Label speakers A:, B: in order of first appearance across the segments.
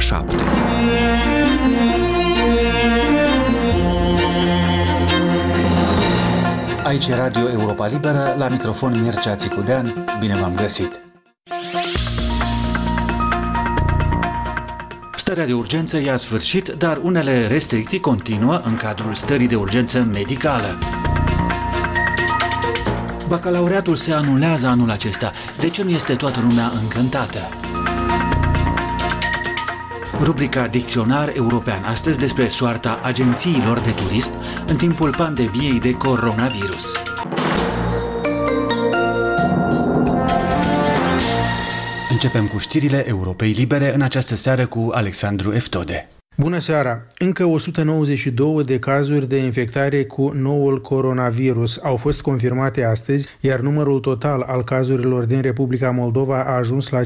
A: 7.
B: Aici e Radio Europa Liberă, la microfon Mircea Țicudean, bine v-am găsit! Starea de urgență i-a sfârșit, dar unele restricții continuă în cadrul stării de urgență medicală. Bacalaureatul se anulează anul acesta. De ce nu este toată lumea încântată? Rubrica Dicționar European, astăzi despre soarta agențiilor de turism în timpul pandemiei de coronavirus. Începem cu știrile Europei Libere în această seară cu Alexandru Eftode.
C: Bună seara! Încă 192 de cazuri de infectare cu noul coronavirus au fost confirmate astăzi, iar numărul total al cazurilor din Republica Moldova a ajuns la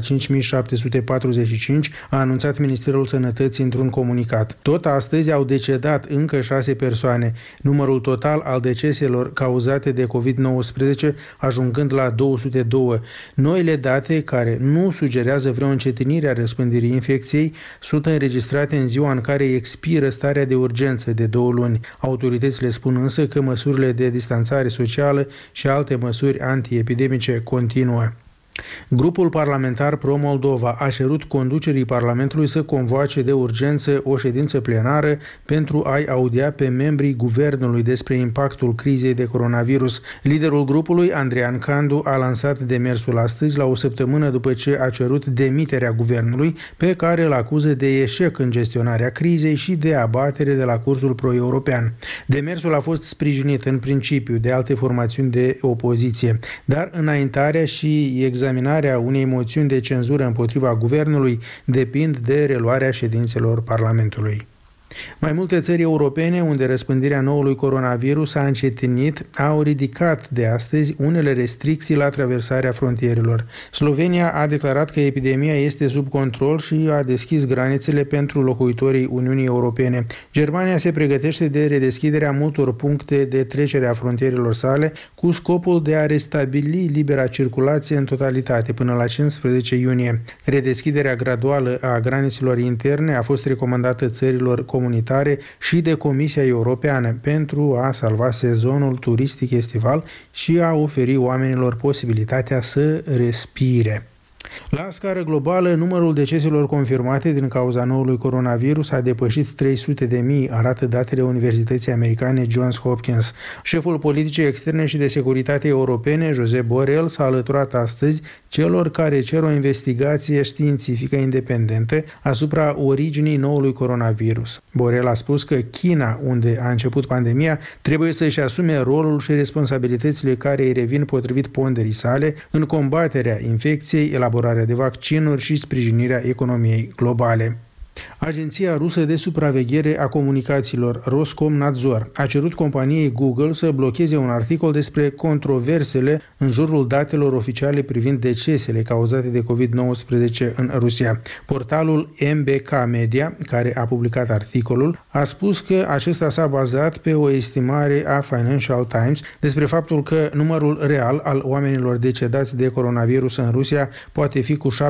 C: 5745, a anunțat Ministerul Sănătății într-un comunicat. Tot astăzi au decedat încă 6 persoane, numărul total al deceselor cauzate de COVID-19 ajungând la 202. Noile date, care nu sugerează vreo încetinire a răspândirii infecției, sunt înregistrate în ziua în care expiră starea de urgență de 2 luni. Autoritățile spun însă că măsurile de distanțare socială și alte măsuri antiepidemice continuă. Grupul parlamentar Pro-Moldova a cerut conducerii Parlamentului să convoace de urgență o ședință plenară pentru a-i audia pe membrii guvernului despre impactul crizei de coronavirus. Liderul grupului, Andrean Candu, a lansat demersul astăzi, la o săptămână după ce a cerut demiterea guvernului, pe care îl acuză de eșec în gestionarea crizei și de abatere de la cursul pro-european. Demersul a fost sprijinit în principiu de alte formațiuni de opoziție, dar înaintarea și examinarea unei moțiuni de cenzură împotriva guvernului depind de reluarea ședințelor Parlamentului. Mai multe țări europene, unde răspândirea noului coronavirus a încetinit, au ridicat de astăzi unele restricții la traversarea frontierelor. Slovenia a declarat că epidemia este sub control și a deschis granițele pentru locuitorii Uniunii Europene. Germania se pregătește de redeschiderea multor puncte de trecere a frontierelor sale, cu scopul de a restabili libera circulație în totalitate până la 15 iunie. Redeschiderea graduală a granițelor interne a fost recomandată țărilor comunitare și de Comisia Europeană pentru a salva sezonul turistic estival și a oferi oamenilor posibilitatea să respire. La scară globală, numărul deceselor confirmate din cauza noului coronavirus a depășit 300.000, arată datele Universității Americane Johns Hopkins. Șeful politicii externe și de securitate europene, Josep Borrell, s-a alăturat astăzi celor care cer o investigație științifică independentă asupra originii noului coronavirus. Borrell a spus că China, unde a început pandemia, trebuie să-și asume rolul și responsabilitățile care îi revin potrivit ponderii sale în combaterea infecției, elaborarea de vaccinuri și sprijinirea economiei globale. Agenția rusă de supraveghere a comunicațiilor, Roskomnadzor, a cerut companiei Google să blocheze un articol despre controversele în jurul datelor oficiale privind decesele cauzate de COVID-19 în Rusia. Portalul MBK Media, care a publicat articolul, a spus că acesta s-a bazat pe o estimare a Financial Times despre faptul că numărul real al oamenilor decedați de coronavirus în Rusia poate fi cu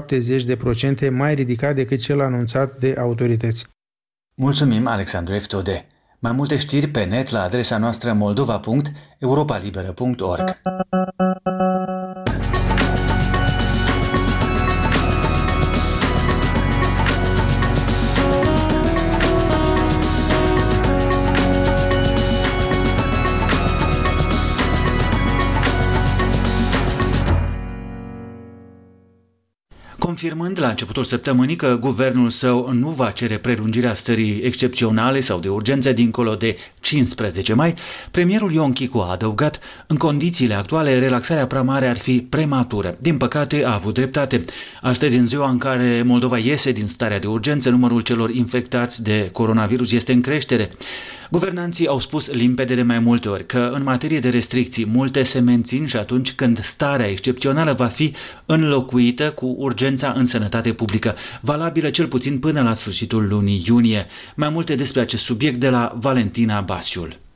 C: 70% mai ridicat decât cel anunțat de autorități.
B: Mulțumim, Alexandru Eftode. Mai multe știri pe net la adresa noastră moldova.europalibera.org. Confirmând la începutul săptămânii că guvernul său nu va cere prelungirea stării excepționale sau de urgență dincolo de 15 mai, premierul Ion Chicu a adăugat: în condițiile actuale, relaxarea prea mare ar fi prematură. Din păcate, a avut dreptate. Astăzi, în ziua în care Moldova iese din starea de urgență, numărul celor infectați de coronavirus este în creștere. Guvernanții au spus limpede de mai multe ori că în materie de restricții multe se mențin și atunci când starea excepțională va fi înlocuită cu urgența în sănătate publică, valabilă cel puțin până la sfârșitul lunii iunie. Mai multe despre acest subiect de la Valentina Basiul.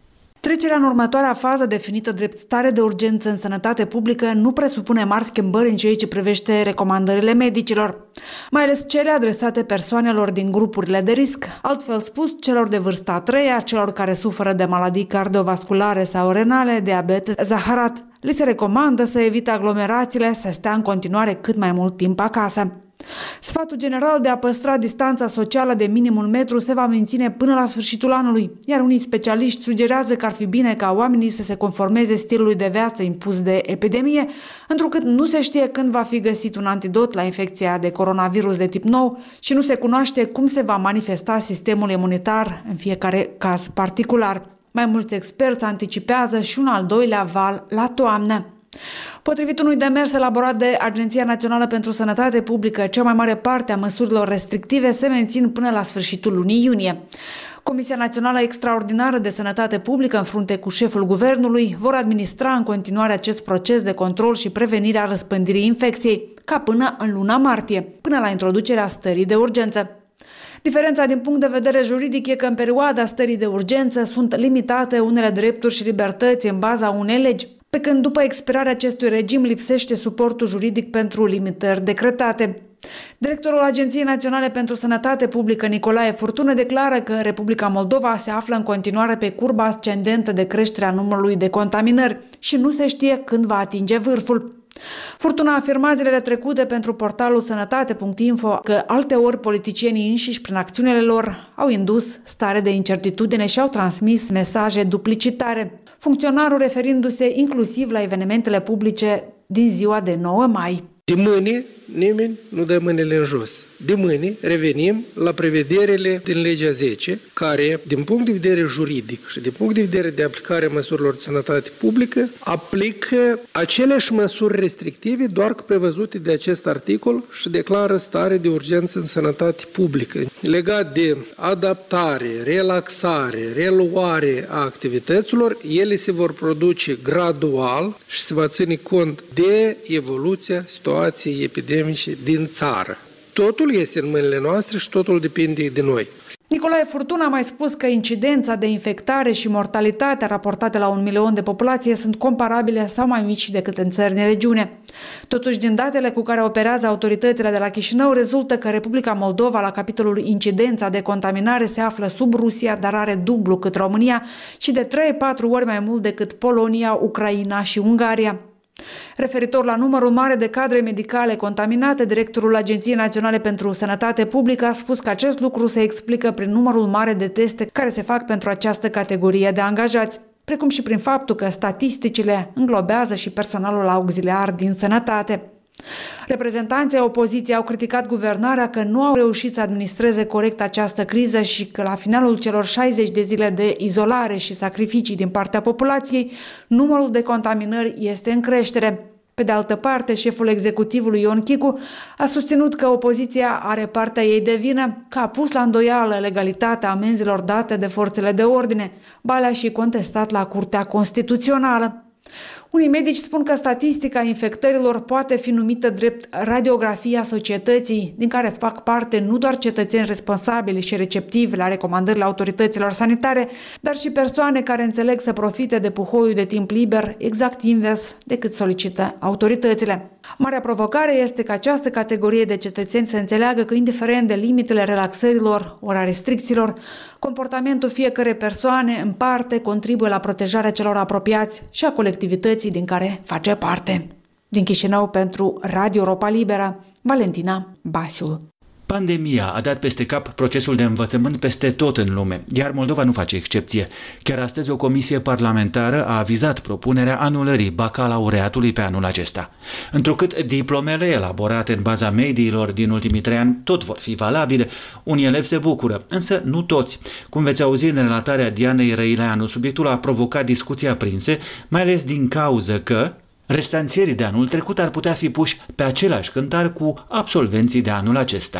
A: Trecerea în următoarea fază, definită drept stare de urgență în sănătate publică, nu presupune mari schimbări în ceea ce privește recomandările medicilor, mai ales cele adresate persoanelor din grupurile de risc, altfel spus, celor de vârsta a treia, celor care suferă de maladii cardiovasculare sau renale, diabet, zaharat. Li se recomandă să evite aglomerațiile, să stea în continuare cât mai mult timp acasă. Sfatul general de a păstra distanța socială de minim 1 metru se va menține până la sfârșitul anului, iar unii specialiști sugerează că ar fi bine ca oamenii să se conformeze stilului de viață impus de epidemie, întrucât nu se știe când va fi găsit un antidot la infecția de coronavirus de tip nou și nu se cunoaște cum se va manifesta sistemul imunitar în fiecare caz particular. Mai mulți experți anticipează și un al doilea val la toamnă. Potrivit unui demers elaborat de Agenția Națională pentru Sănătate Publică, cea mai mare parte a măsurilor restrictive se mențin până la sfârșitul lunii iunie. Comisia Națională Extraordinară de Sănătate Publică, în frunte cu șeful guvernului, vor administra în continuare acest proces de control și prevenire a răspândirii infecției, ca până în luna martie, până la introducerea stării de urgență. Diferența din punct de vedere juridic e că în perioada stării de urgență sunt limitate unele drepturi și libertăți în baza unei legi, pe când după expirarea acestui regim lipsește suportul juridic pentru limitări decretate. Directorul Agenției Naționale pentru Sănătate Publică, Nicolae Furtună, declară că Republica Moldova se află în continuare pe curba ascendentă de creșterea numărului de contaminări și nu se știe când va atinge vârful. Furtuna a afirmat zilele trecute pentru portalul sănătate.info că alteori politicienii înșiși prin acțiunile lor au indus stare de incertitudine și au transmis mesaje duplicitare, funcționarul referindu-se inclusiv la evenimentele publice din ziua de 9 mai.
D: De mâine nimeni nu dă mâinile în jos. De mâine revenim la prevederile din legea 10, care, din punct de vedere juridic și din punct de vedere de aplicare a măsurilor de sănătate publică, aplică aceleași măsuri restrictive, doar că prevăzute de acest articol și declară stare de urgență în sănătate publică. Legat de adaptare, relaxare, reluare a activităților, ele se vor produce gradual și se va ține cont de evoluția situației epidemice din țară. Totul este în mâinile noastre și totul depinde de noi.
A: Nicolae Furtuna a mai spus că incidența de infectare și mortalitatea raportate la 1 milion de populație sunt comparabile sau mai mici decât în țări din regiune. Totuși, din datele cu care operează autoritățile de la Chișinău, rezultă că Republica Moldova, la capitolul incidența de contaminare, se află sub Rusia, dar are dublu cât România și de 3-4 ori mai mult decât Polonia, Ucraina și Ungaria. Referitor la numărul mare de cadre medicale contaminate, directorul Agenției Naționale pentru Sănătate Publică a spus că acest lucru se explică prin numărul mare de teste care se fac pentru această categorie de angajați, precum și prin faptul că statisticile înglobează și personalul auxiliar din sănătate. Reprezentanții opoziției au criticat guvernarea că nu au reușit să administreze corect această criză și că la finalul celor 60 de zile de izolare și sacrificii din partea populației, numărul de contaminări este în creștere. Pe de altă parte, șeful executivului Ion Chicu a susținut că opoziția are partea ei de vină, că a pus la îndoială legalitatea amenzilor date de forțele de ordine, ba le-a și contestat la Curtea Constituțională. Unii medici spun că statistica infectărilor poate fi numită drept radiografia societății, din care fac parte nu doar cetățeni responsabili și receptivi la recomandările autorităților sanitare, dar și persoane care înțeleg să profite de puhoiul de timp liber, exact invers decât solicită autoritățile. Marea provocare este ca această categorie de cetățeni să înțeleagă că, indiferent de limitele relaxărilor ori a restricțiilor, comportamentul fiecărei persoane în parte contribuie la protejarea celor apropiați și a colectivității din care face parte. Din Chișinău pentru Radio Europa Liberă, Valentina Basiul.
B: Pandemia a dat peste cap procesul de învățământ peste tot în lume, iar Moldova nu face excepție. Chiar astăzi o comisie parlamentară a avizat propunerea anulării bacalaureatului pe anul acesta. Întrucât diplomele elaborate în baza mediilor din ultimii 3 ani tot vor fi valabile, unii elevi se bucură, însă nu toți. Cum veți auzi în relatarea Dianei Răileanu, subiectul a provocat discuții aprinse, mai ales din cauză că restanțierii de anul trecut ar putea fi puși pe același cântar cu absolvenții de anul acesta.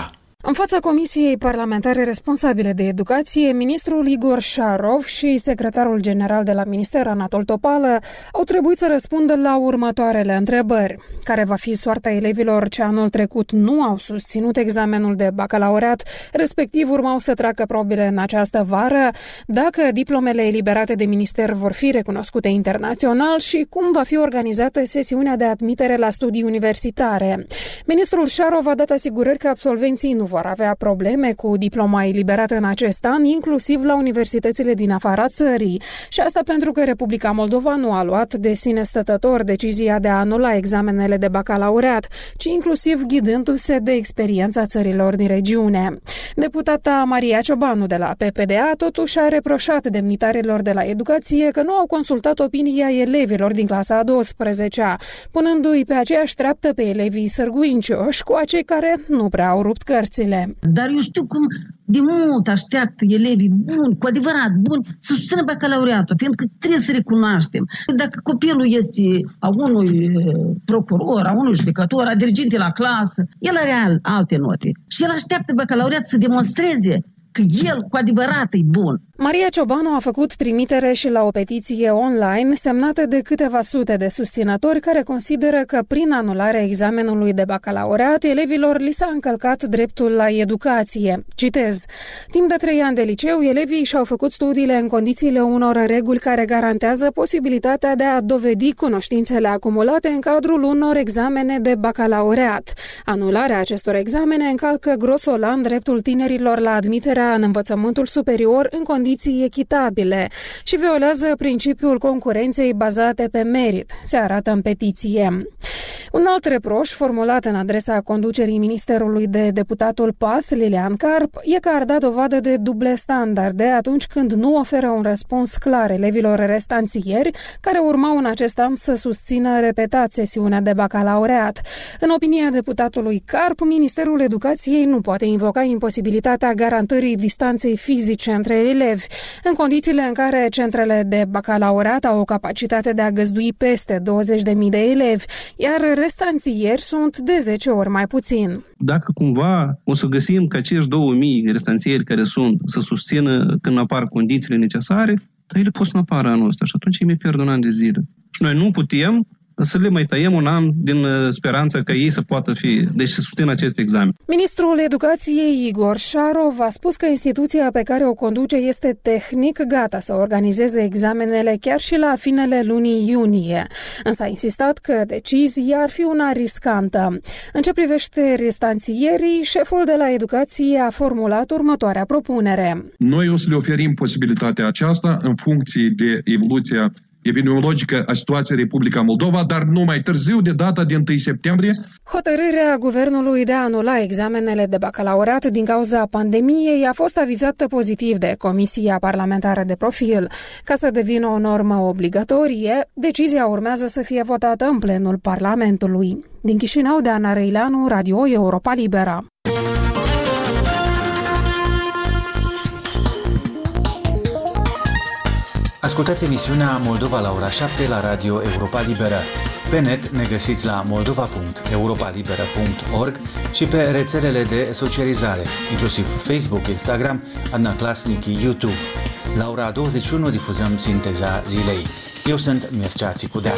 E: În fața Comisiei Parlamentare Responsabile de Educație, ministrul Igor Șarov și secretarul general de la Minister, Anatol Topală, au trebuit să răspundă la următoarele întrebări. Care va fi soarta elevilor ce anul trecut nu au susținut examenul de bacalaureat, respectiv urmau să treacă probele în această vară, dacă diplomele eliberate de minister vor fi recunoscute internațional și cum va fi organizată sesiunea de admitere la studii universitare. Ministrul Șarov a dat asigurări că absolvenții nu vor avea probleme cu diploma eliberată în acest an, inclusiv la universitățile din afara țării. Și asta pentru că Republica Moldova nu a luat de sine stătător decizia de a anula examenele de bacalaureat, ci inclusiv ghidându-se de experiența țărilor din regiune. Deputata Maria Ciobanu de la PPDA totuși a reproșat demnitarilor de la educație că nu au consultat opinia elevilor din clasa a 12-a, punându-i pe aceeași treaptă pe elevii sârguincioși cu acei care nu prea au rupt cărțile.
F: Dar eu știu cum de mult așteaptă elevii buni, cu adevărat buni, să susțină bacalaureatul, fiindcă trebuie să recunoaștem. Dacă copilul este a unui procuror, a unui judecător, a diriginte la clasă, el are alte note și el așteaptă bacalaureat să demonstreze că el cu adevărat e bun.
E: Maria Ciobanu a făcut trimitere și la o petiție online semnată de câteva sute de susținători care consideră că prin anularea examenului de bacalaureat elevilor li s-a încălcat dreptul la educație. Citez: timp de 3 ani de liceu, elevii și-au făcut studiile în condițiile unor reguli care garantează posibilitatea de a dovedi cunoștințele acumulate în cadrul unor examene de bacalaureat. Anularea acestor examene încalcă grosolan dreptul tinerilor la admiterea în învățământul superior în condiții echitabile și violează principiul concurenței bazate pe merit, se arată în petiție. Un alt reproș formulat în adresa conducerii Ministerului de deputatul PAS, Lilian Carp, e că ar da dovadă de duble standarde atunci când nu oferă un răspuns clar elevilor restanțieri care urmau în acest an să susțină repetat sesiunea de bacalaureat. În opinia deputatului Carp, Ministerul Educației nu poate invoca imposibilitatea garantării distanței fizice între elevi, în condițiile în care centrele de bacalaureat au o capacitate de a găzdui peste 20.000 de elevi, iar restanțieri sunt de 10 ori mai puțin.
G: Dacă cumva o să găsim că acești 2000 restanțieri care sunt să susțină când apar condițiile necesare, dar ele pot să nu apară anul ăsta și atunci ei mi pierd un an de zile. Și noi nu putem să le mai tăiem un an din speranța că ei să poată fi, deci să susțină acest examen.
E: Ministrul Educației Igor Șarov a spus că instituția pe care o conduce este tehnic gata să organizeze examenele chiar și la finele lunii iunie. Însă a insistat că decizia ar fi una riscantă. În ce privește restanțierii, șeful de la Educație a formulat următoarea propunere.
H: Noi o să le oferim posibilitatea aceasta în funcție de evoluția epidemiologică a situației Republica Moldova, dar nu mai târziu de data de 1 septembrie.
E: Hotărârea guvernului de a anula examenele de bacalaureat din cauza pandemiei a fost avizată pozitiv de Comisia Parlamentară de Profil. Ca să devină o normă obligatorie, decizia urmează să fie votată în plenul Parlamentului. Din Chișinău, Deana Răileanu, Radio Europa Liberă.
B: Ascultați emisiunea Moldova la ora 7 la Radio Europa Liberă. Pe net ne găsiți la moldova.europalibera.org și pe rețelele de socializare, inclusiv Facebook, Instagram, Adnaclasnic, YouTube. La ora 21 difuzăm sinteza zilei. Eu sunt Mircea Țicudean.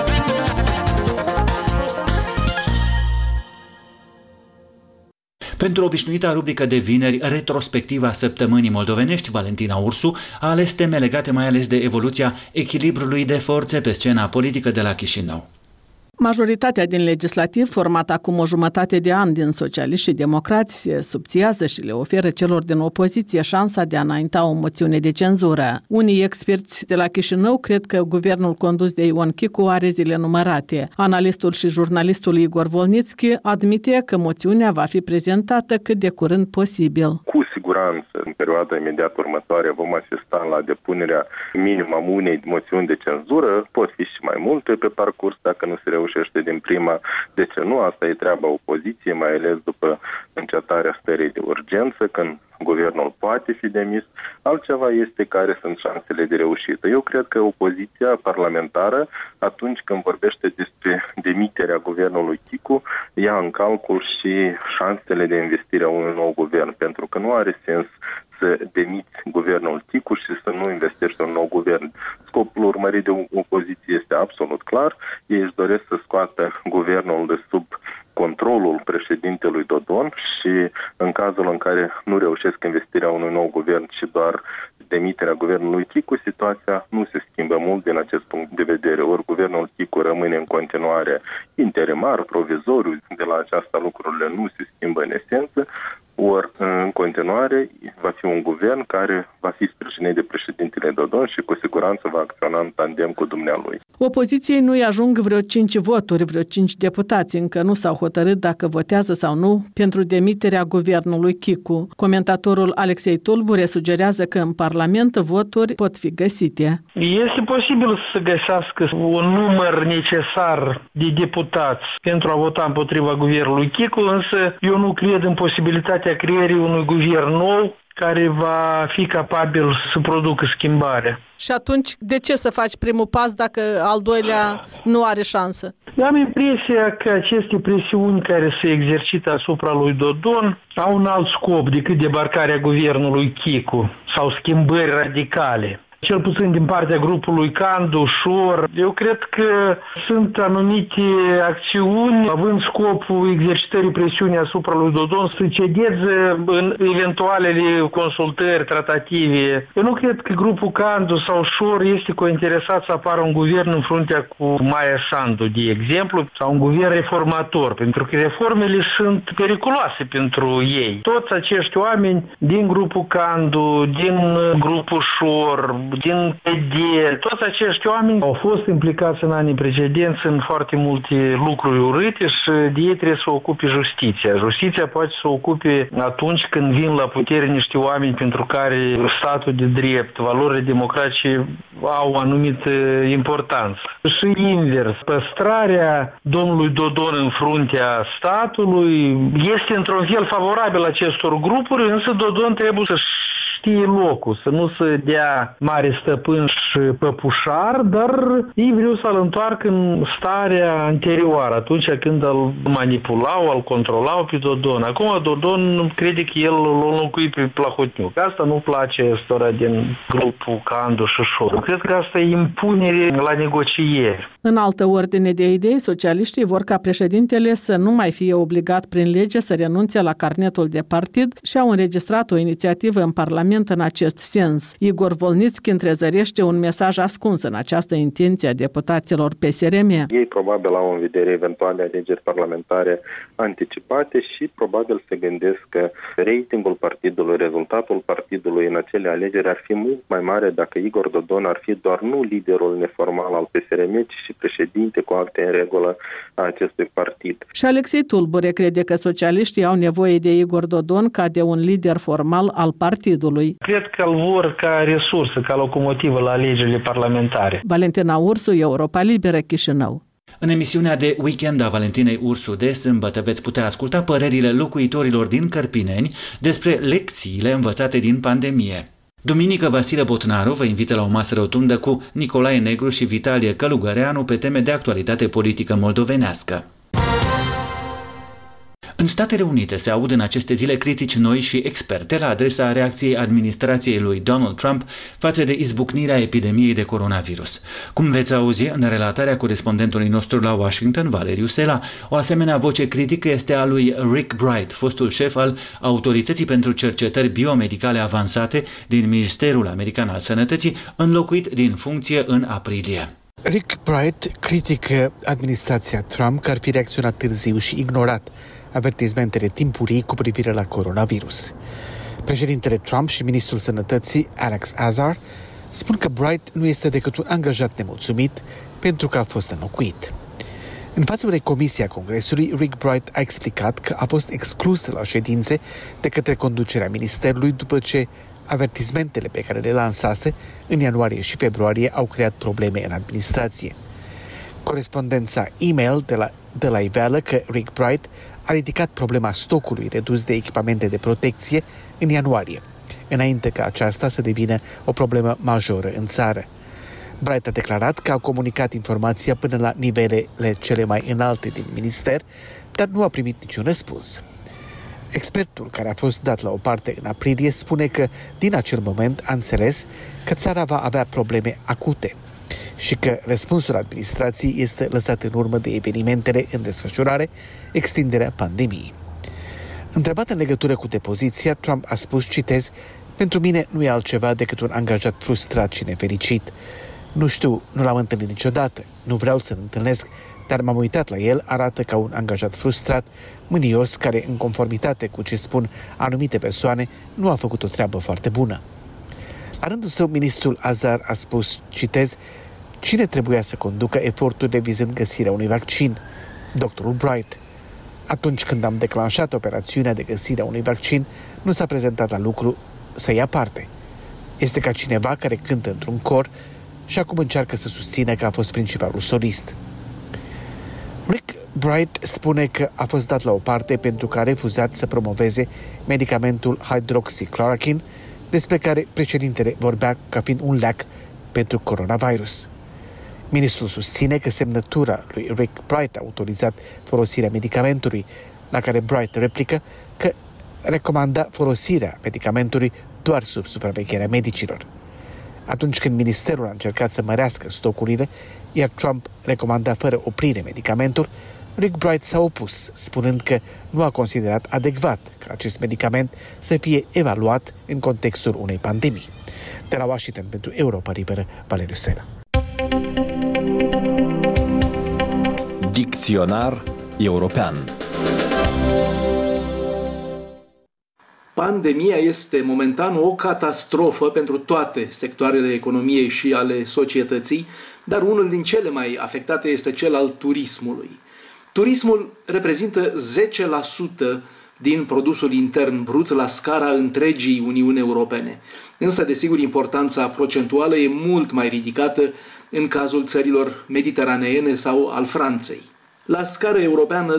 B: Pentru obișnuita rubrică de vineri, retrospectiva săptămânii moldovenești, Valentina Ursu a ales teme legate mai ales de evoluția echilibrului de forțe pe scena politică de la Chișinău.
I: Majoritatea din legislativ, format acum o jumătate de an din socialiști și democrați, se subțiază și le oferă celor din opoziție șansa de a înainta o moțiune de cenzură. Unii experți de la Chișinău cred că guvernul condus de Ion Chicu are zile numărate. Analistul și jurnalistul Igor Volnițchi admite că moțiunea va fi prezentată cât de curând posibil.
J: Cu siguranță, în perioada imediat următoare vom asista la depunerea minimum unei moțiuni de cenzură. Pot fi și mai multe pe parcurs dacă nu se reușește din prima. De ce nu? Asta e treaba opoziției, mai ales după încetarea stării de urgență, când guvernul poate fi demis, altceva este care sunt șansele de reușită. Eu cred că opoziția parlamentară, atunci când vorbește despre demiterea guvernului Chicu, ia în calcul și șansele de investire a unui nou guvern, pentru că nu are sens să demiți guvernul Chicu și să nu investești în un nou guvern. Scopul urmărit de opoziție este absolut clar. Ei își doresc să scoată guvernul de sub controlul președintelui Dodon și în cazul în care nu reușesc investirea unui nou guvern și doar demiterea guvernului Chicu, situația nu se schimbă mult din acest punct de vedere. Ori guvernul Chicu rămâne în continuare interimar, provizoriu, de la aceasta lucrurile nu se schimbă în esență, ori în continuare va fi un guvern care va fi sprijinit de președintele Dodon și cu siguranță va acționa în tandem cu dumnealui.
I: Opoziției nu-i ajung vreo 5 voturi, vreo 5 deputați. Încă nu s-au hotărât dacă votează sau nu pentru demiterea guvernului Chicu. Comentatorul Alexei Tulbure sugerează că în Parlament voturi pot fi găsite.
K: Este posibil să găsească un număr necesar de deputați pentru a vota împotriva guvernului Chicu, însă eu nu cred în posibilitatea creării unui guvern nou care va fi capabil să producă schimbare.
I: Și atunci, de ce să faci primul pas dacă al doilea nu are șansă?
K: Eu am impresia că aceste presiuni care se exercită asupra lui Dodon au un alt scop decât debarcarea guvernului Chicu sau schimbări radicale. Cel puțin din partea grupului Candu, Șor. Eu cred că sunt anumite acțiuni având scopul exercitării presiunii asupra lui Dodon să cedeze în eventualele consultări tratative. Eu nu cred că grupul Candu sau Șor este cointeresat să apară un guvern în fruntea cu Maia Sandu, de exemplu, sau un guvern reformator, pentru că reformele sunt periculoase pentru ei. Toți acești oameni din grupul Candu, din grupul Șor, din PD, toți acești oameni au fost implicați în anii precedenți în foarte multe lucruri urâte și de ei trebuie să ocupe justiția. Justiția poate să ocupe atunci când vin la putere niște oameni pentru care statul de drept, valorile democratice au anumită importanță. Și invers, păstrarea domnului Dodon în fruntea statului este într-un fel favorabil acestor grupuri, însă Dodon trebuie să știe locul, să nu se dea mare stăpân și păpușar, dar ei vreau să-l întoarcă în starea anterioară, atunci când îl manipulau, îl controlau pe Dodon. Acum Dodon crede că el l-a înlocui pe Plahotniuc. Asta nu place ăstora din grupul Candu și Șor. Cred că asta e impunere la negocieri.
I: În altă ordine de idei, socialiștii vor ca președintele să nu mai fie obligat prin lege să renunțe la carnetul de partid și au înregistrat o inițiativă în Parlament în acest sens. Igor Volnițchi întrezărește un mesaj ascuns în această intenție a deputaților PSRM.
J: Ei probabil au în vedere eventuale alegeri parlamentare anticipate și probabil se gândesc că ratingul partidului, rezultatul partidului în acele alegeri ar fi mult mai mare dacă Igor Dodon ar fi doar nu liderul neformal al PSRM, ci și președinte cu acte în regulă a acestui partid.
I: Și Alexei Tulbure crede că socialiștii au nevoie de Igor Dodon ca de un lider formal al partidului.
K: Cred că îl vor ca resursă, ca locomotivă la alegerile parlamentare.
I: Valentina Ursu, Europa Liberă, Chișinău.
B: În emisiunea de weekend a Valentinei Ursu de sâmbătă veți putea asculta părerile locuitorilor din Cărpineni despre lecțiile învățate din pandemie. Duminică, Vasile Botnaru vă invită la o masă rotundă cu Nicolae Negru și Vitalie Călugăreanu pe teme de actualitate politică moldovenească. În Statele Unite se aud în aceste zile critici noi și experte la adresa reacției administrației lui Donald Trump față de izbucnirea epidemiei de coronavirus. Cum veți auzi în relatarea corespondentului nostru la Washington, Valeriu Sela, o asemenea voce critică este a lui Rick Bright, fostul șef al Autorității pentru Cercetări Biomedicale Avansate din Ministerul American al Sănătății, înlocuit din funcție în aprilie.
C: Rick Bright critică administrația Trump că ar fi reacționat târziu și ignorat avertizmentele timpurii cu privire la coronavirus. Președintele Trump și ministrul Sănătății, Alex Azar, spun că Bright nu este decât un angajat nemulțumit pentru că a fost înlocuit. În fața unei comisii a Congresului, Rick Bright a explicat că a fost exclus la ședințe de către conducerea ministerului după ce avertizmentele pe care le lansase în ianuarie și februarie au creat probleme în administrație. Corespondența e-mail de la iveală că Rick Bright
L: a ridicat problema stocului redus de echipamente de protecție în ianuarie, înainte ca aceasta să devină o problemă majoră în țară. Bright a declarat că a comunicat informația până la nivelele cele mai înalte din minister, dar nu a primit niciun răspuns. Expertul care a fost dat la o parte în aprilie spune că din acel moment a înțeles că țara va avea probleme acute și că răspunsul administrației este lăsat în urmă de evenimentele în desfășurare, extinderea pandemiei. Întrebat în legătură cu depoziția, Trump a spus, citez, "Pentru mine nu e altceva decât un angajat frustrat și nefericit. Nu știu, nu l-am întâlnit niciodată, nu vreau să-l întâlnesc, dar m-am uitat la el, arată ca un angajat frustrat, mânios, care, în conformitate cu ce spun anumite persoane, nu a făcut o treabă foarte bună." La rândul său, ministrul Azar a spus, citez, "Cine trebuia să conducă eforturile vizând găsirea unui vaccin? Doctorul Bright. Atunci când am declanșat operațiunea de găsire a unui vaccin, nu s-a prezentat la lucru să ia parte. Este ca cineva care cântă într-un cor și acum încearcă să susțină că a fost principalul solist." Rick Bright spune că a fost dat la o parte pentru că a refuzat să promoveze medicamentul hydroxychloroquine, despre care președintele vorbea ca fiind un leac pentru coronavirus. Ministrul susține că semnătura lui Rick Bright a autorizat folosirea medicamentului, la care Bright replică că recomanda folosirea medicamentului doar sub supravegherea medicilor. Atunci când ministerul a încercat să mărească stocurile, iar Trump recomanda fără oprire medicamentul, Rick Bright s-a opus, spunând că nu a considerat adecvat ca acest medicament să fie evaluat în contextul unei pandemii. De la Washington pentru Europa Liberă, Valeriu Sela.
M: Dicționar european.
N: Pandemia este momentan o catastrofă pentru toate sectoarele economiei și ale societății, dar unul din cele mai afectate este cel al turismului. Turismul reprezintă 10% din produsul intern brut la scara întregii Uniuni Europene. Însă, desigur, importanța procentuală e mult mai ridicată în cazul țărilor mediteraneene sau al Franței. La scară europeană,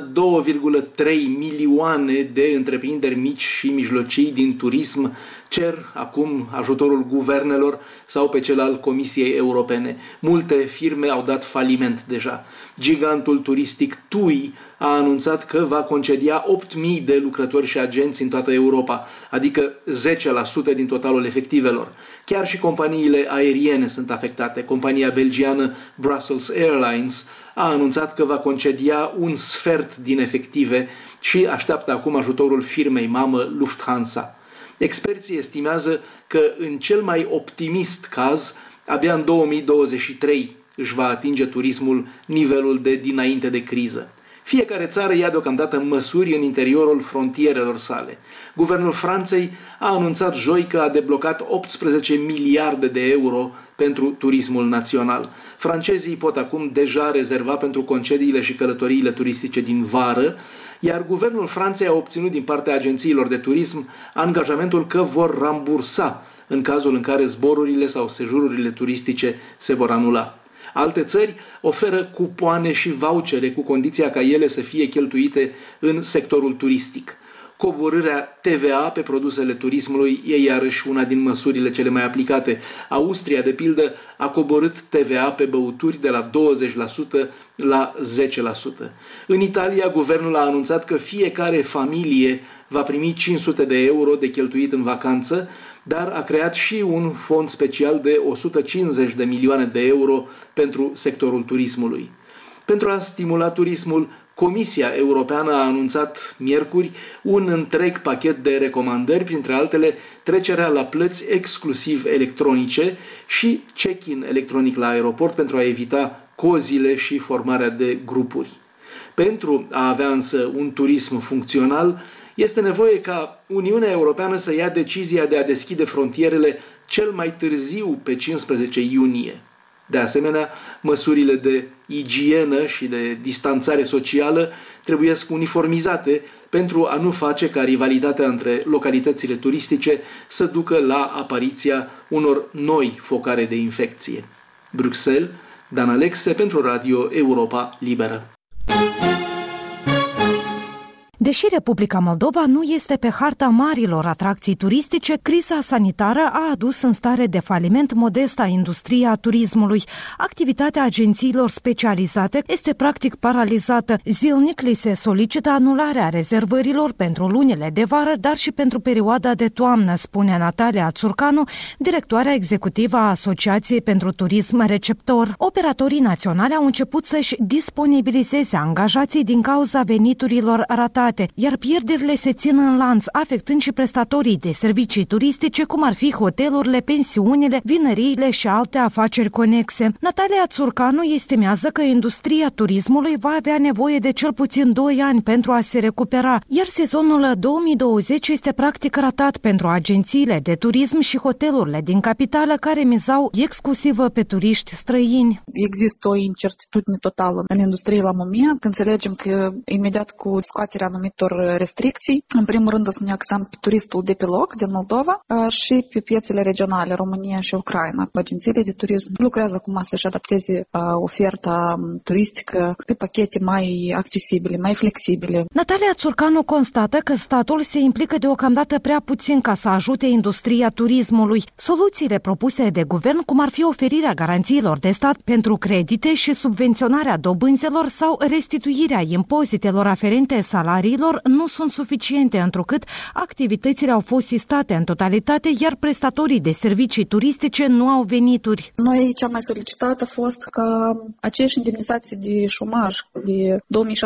N: 2,3 milioane de întreprinderi mici și mijlocii din turism cer acum ajutorul guvernelor sau pe cel al Comisiei Europene. Multe firme au dat faliment deja. Gigantul turistic TUI a anunțat că va concedia 8.000 de lucrători și agenți în toată Europa, adică 10% din totalul efectivelor. Chiar și companiile aeriene sunt afectate. Compania belgiană Brussels Airlines a anunțat că va concedia un sfert din efective și așteaptă acum ajutorul firmei mamă Lufthansa. Experții estimează că în cel mai optimist caz, abia în 2023 își va atinge turismul nivelul de dinainte de criză. Fiecare țară ia deocamdată măsuri în interiorul frontierelor sale. Guvernul Franței a anunțat joi că a deblocat 18 miliarde de euro pentru turismul național. Francezii pot acum deja rezerva pentru concediile și călătoriile turistice din vară, iar guvernul Franței a obținut din partea agențiilor de turism angajamentul că vor rambursa în cazul în care zborurile sau sejururile turistice se vor anula. Alte țări oferă cupoane și vouchere cu condiția ca ele să fie cheltuite în sectorul turistic. Coborârea TVA pe produsele turismului e iarăși una din măsurile cele mai aplicate. Austria, de pildă, a coborât TVA pe băuturi de la 20% la 10%. În Italia, guvernul a anunțat că fiecare familie va primi 500 de euro de cheltuit în vacanță, dar a creat și un fond special de 150 de milioane de euro pentru sectorul turismului. Pentru a stimula turismul, Comisia Europeană a anunțat miercuri un întreg pachet de recomandări, printre altele trecerea la plăți exclusiv electronice și check-in electronic la aeroport pentru a evita cozile și formarea de grupuri. Pentru a avea însă un turism funcțional, este nevoie ca Uniunea Europeană să ia decizia de a deschide frontierele cel mai târziu pe 15 iunie. De asemenea, măsurile de igienă și de distanțare socială trebuie uniformizate pentru a nu face ca rivalitatea între localitățile turistice să ducă la apariția unor noi focare de infecție. Bruxelles, Dan Alexe pentru Radio Europa Liberă.
O: Deși Republica Moldova nu este pe harta marilor atracții turistice, criza sanitară a adus în stare de faliment modesta industria turismului. Activitatea agențiilor specializate este practic paralizată. Zilnic li se solicită anularea rezervărilor pentru lunile de vară, dar și pentru perioada de toamnă, spune Natalia Țurcanu, directoarea executivă a Asociației pentru Turism Receptor. Operatorii naționali au început să-și disponibilizeze angajații din cauza veniturilor ratate, iar pierderile se țin în lanț, afectând și prestatorii de servicii turistice, cum ar fi hotelurile, pensiunile, vinăriile și alte afaceri conexe. Natalia Țurcanu estimează că industria turismului va avea nevoie de cel puțin 2 ani pentru a se recupera, iar sezonul 2020 este practic ratat pentru agențiile de turism și hotelurile din capitală, care mizau exclusiv pe turiști străini.
P: Există o incertitudine totală în industrie la moment, că înțelegem că imediat cu scoaterea anumitor restricții, în primul rând o să ne axăm pe turistul de pe loc din Moldova și pe piețele regionale, România și Ucraina. Agențiile de turism lucrează acum să-și adapteze oferta turistică pe pachete mai accesibile, mai flexibile.
O: Natalia Țurcanu constată că statul se implică deocamdată prea puțin ca să ajute industria turismului. Soluțiile propuse de guvern, cum ar fi oferirea garanțiilor de stat pentru credite și subvenționarea dobânzelor sau restituirea impozitelor aferente salariilor, nu sunt suficiente, întrucât activitățile au fost sistate în totalitate, iar prestatorii de servicii turistice nu au venituri.
P: Noi cea mai solicitat a fost ca aceeași indemnizație de șomaj de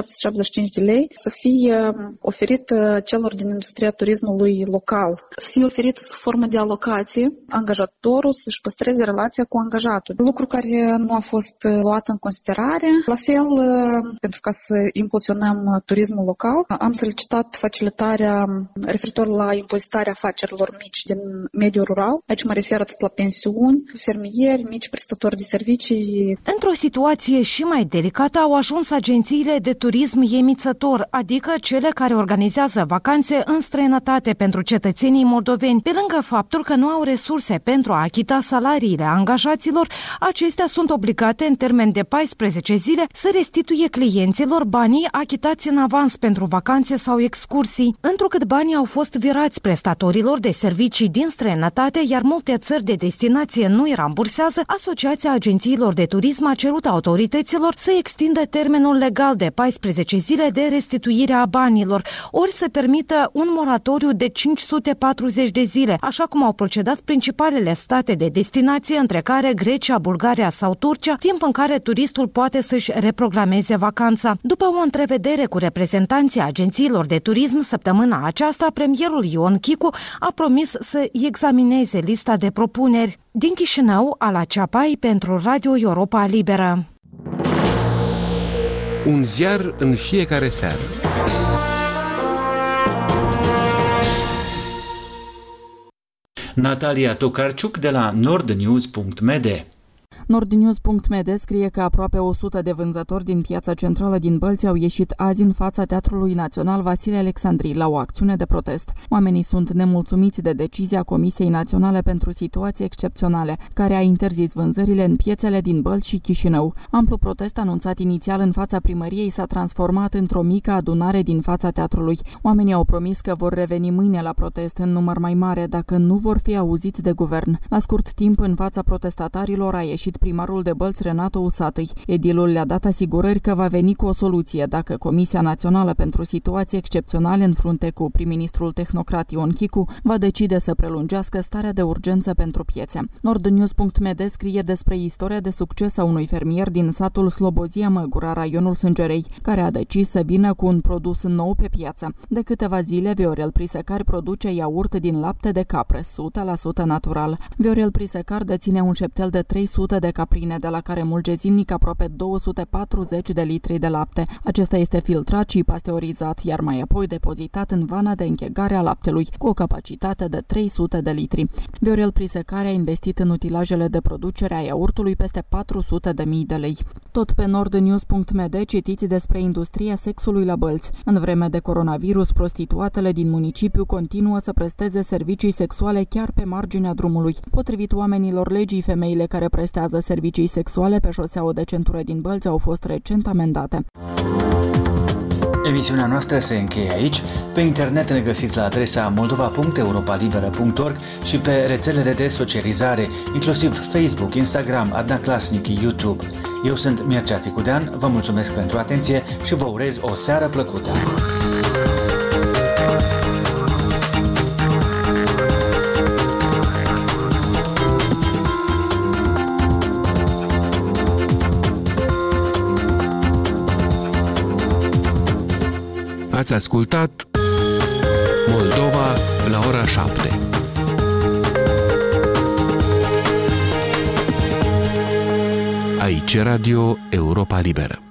P: 2775 de lei să fie oferită celor din industria turismului local, să fie oferită sub formă de alocație, angajatorul să-și păstreze relația cu angajatul. Lucru care nu a fost luat în considerare. La fel, pentru ca să impulsionăm turismul local, am solicitat facilitarea referitor la impozitarea afacerilor mici din mediul rural. Aici mă refer atât la pensiuni, fermieri, mici prestatori de servicii.
O: Într-o situație și mai delicată au ajuns agențiile de turism emițător, adică cele care organizează vacanțe în străinătate pentru cetățenii moldoveni. Pe lângă faptul că nu au resurse pentru a achita salariile angajaților, acestea sunt obligate în termen de 14 zile să restituie clienților banii achitați în avans pentru vacanțe sau excursii. Întrucât banii au fost virați prestatorilor de servicii din străinătate, iar multe țări de destinație nu îi rambursează, Asociația Agențiilor de Turism a cerut autorităților să extindă termenul legal de 14 zile de restituire a banilor, ori să permită un moratoriu de 540 de zile, așa cum au procedat principalele state de destinație, între care Grecia, Bulgaria sau Turcia, timp în care turistul poate să-și reprogrameze vacanța. După o întrevedere cu reprezentanții agențiilor de turism săptămâna aceasta, premierul Ion Chicu a promis să examineze lista de propuneri. Din Chișinău, Ala Ceapai pentru Radio Europa Liberă.
Q: Un ziar în fiecare seară.
B: Natalia Tokarciuc de la nordnews.md.
R: Nordnews.md scrie că aproape 100 de vânzători din piața centrală din Bălți au ieșit azi în fața Teatrului Național Vasile Alexandrii la o acțiune de protest. Oamenii sunt nemulțumiți de decizia Comisiei Naționale pentru Situații Excepționale, care a interzis vânzările în piețele din Bălți și Chișinău. Amplu protest anunțat inițial în fața primăriei s-a transformat într-o mică adunare din fața teatrului. Oamenii au promis că vor reveni mâine la protest în număr mai mare dacă nu vor fi auziți de guvern. La scurt timp, în fața protestatarilor a ieșit primarul de Bălți, Renato Usatăi. Edilul le-a dat asigurări că va veni cu o soluție dacă Comisia Națională pentru Situații Excepționale, în frunte cu prim-ministrul tehnocrat Ion Chicu, va decide să prelungească starea de urgență pentru piețe. Nordnews.md scrie despre istoria de succes a unui fermier din satul Slobozia Măgura, raionul Sângerei, care a decis să vină cu un produs nou pe piață. De câteva zile, Viorel Prisecari produce iaurt din lapte de capră, 100% natural. Viorel Prisecari deține un șeptel de 300 de caprine, de la care mulge zilnic aproape 240 de litri de lapte. Acesta este filtrat și pasteurizat, iar mai apoi depozitat în vana de închegare a laptelui, cu o capacitate de 300 de litri. Viorel Prisecari a investit în utilajele de producere a iaurtului peste 400.000 de lei. Tot pe nordnews.md citiți despre industria sexului la Bălți. În vreme de coronavirus, prostituatele din municipiu continuă să presteze servicii sexuale chiar pe marginea drumului. Potrivit oamenilor legii, femeile care prestează servicii sexuale pe șoseaua de centură din Bălți au fost recent amendate.
B: Emisiunea noastră se încheie aici. Pe internet ne găsiți la adresa moldova.europalibera.org și pe rețelele de socializare, inclusiv Facebook, Instagram, Adna Clasnic, YouTube. Eu sunt Mircea Țicudean, vă mulțumesc pentru atenție și vă urez o seară plăcută.
Q: Ați ascultat Moldova la ora 7. Aici Radio Europa Liberă.